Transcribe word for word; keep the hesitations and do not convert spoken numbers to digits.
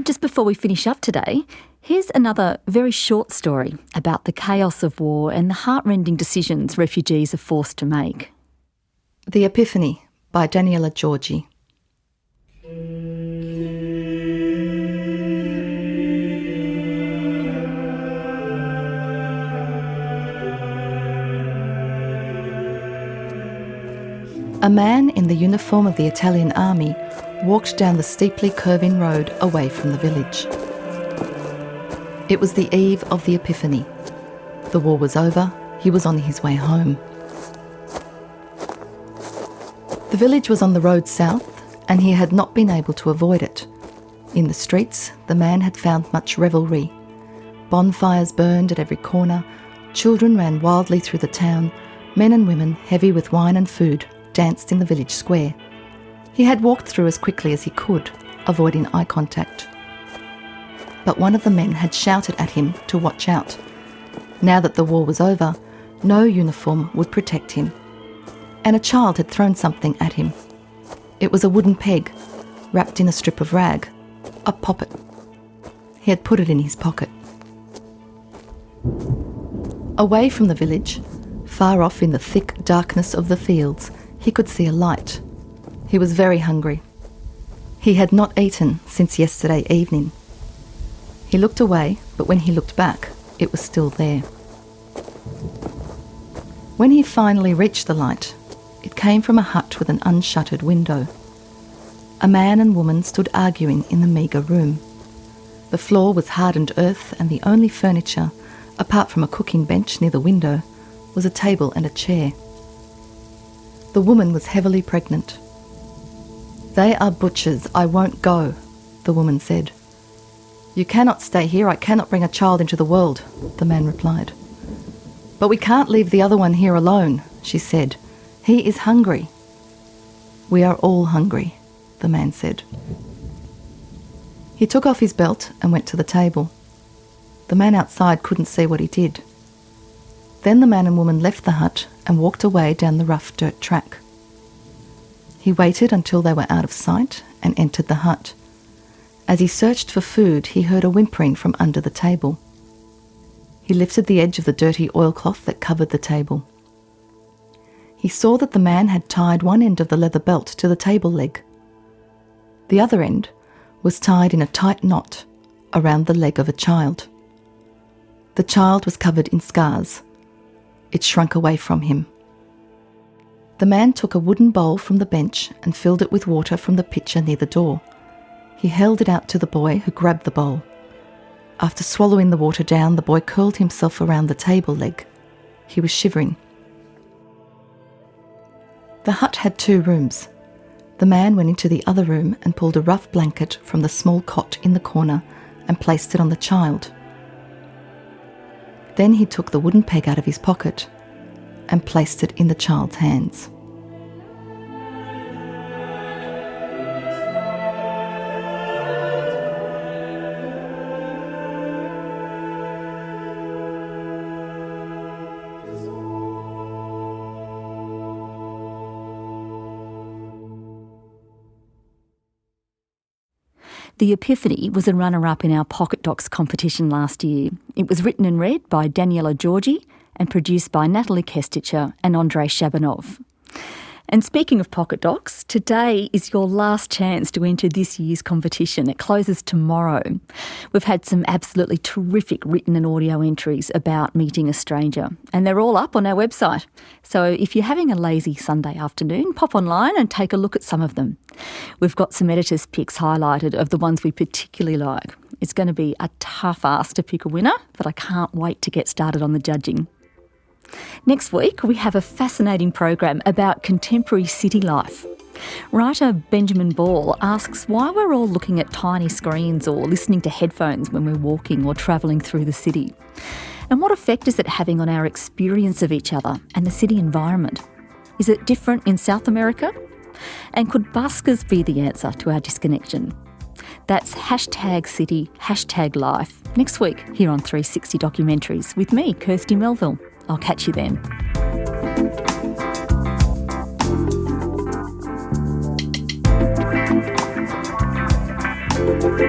just before we finish up today, here's another very short story about the chaos of war and the heartrending decisions refugees are forced to make. The Epiphany by Daniela Georgi. A man in the uniform of the Italian army walked down the steeply curving road away from the village. It was the eve of the Epiphany. The war was over, he was on his way home. The village was on the road south, and he had not been able to avoid it. In the streets, the man had found much revelry. Bonfires burned at every corner, children ran wildly through the town, men and women, heavy with wine and food, danced in the village square. He had walked through as quickly as he could, avoiding eye contact. But one of the men had shouted at him to watch out. Now that the war was over, no uniform would protect him. And a child had thrown something at him. It was a wooden peg, wrapped in a strip of rag, a poppet. He had put it in his pocket. Away from the village, far off in the thick darkness of the fields, he could see a light. He was very hungry. He had not eaten since yesterday evening. He looked away, but when he looked back, it was still there. When he finally reached the light, it came from a hut with an unshuttered window. A man and woman stood arguing in the meagre room. The floor was hardened earth, and the only furniture, apart from a cooking bench near the window, was a table and a chair. The woman was heavily pregnant. "They are butchers, I won't go," the woman said. "You cannot stay here, I cannot bring a child into the world," the man replied. "But we can't leave the other one here alone," she said. "He is hungry." "We are all hungry," the man said. He took off his belt and went to the table. The man outside couldn't see what he did. Then the man and woman left the hut and walked away down the rough dirt track. He waited until they were out of sight and entered the hut. As he searched for food, he heard a whimpering from under the table. He lifted the edge of the dirty oilcloth that covered the table. He saw that the man had tied one end of the leather belt to the table leg. The other end was tied in a tight knot around the leg of a child. The child was covered in scars. It shrunk away from him. The man took a wooden bowl from the bench and filled it with water from the pitcher near the door. He held it out to the boy, who grabbed the bowl. After swallowing the water down, the boy curled himself around the table leg. He was shivering. The hut had two rooms. The man went into the other room and pulled a rough blanket from the small cot in the corner and placed it on the child. Then he took the wooden peg out of his pocket and placed it in the child's hands. The Epiphany was a runner-up in our Pocket Docs competition last year. It was written and read by Daniela Georgi and produced by Natalie Kesticher and Andrei Shabanov. And speaking of Pocket Docs, today is your last chance to enter this year's competition. It closes tomorrow. We've had some absolutely terrific written and audio entries about meeting a stranger, and they're all up on our website. So if you're having a lazy Sunday afternoon, pop online and take a look at some of them. We've got some editors' picks highlighted of the ones we particularly like. It's going to be a tough ask to pick a winner, but I can't wait to get started on the judging. Next week, we have a fascinating program about contemporary city life. Writer Benjamin Ball asks why we're all looking at tiny screens or listening to headphones when we're walking or travelling through the city. And what effect is it having on our experience of each other and the city environment? Is it different in South America? And could buskers be the answer to our disconnection? That's hashtag city, hashtag life, next week here on three sixty Documentaries with me, Kirsty Melville. I'll catch you then. Thank you.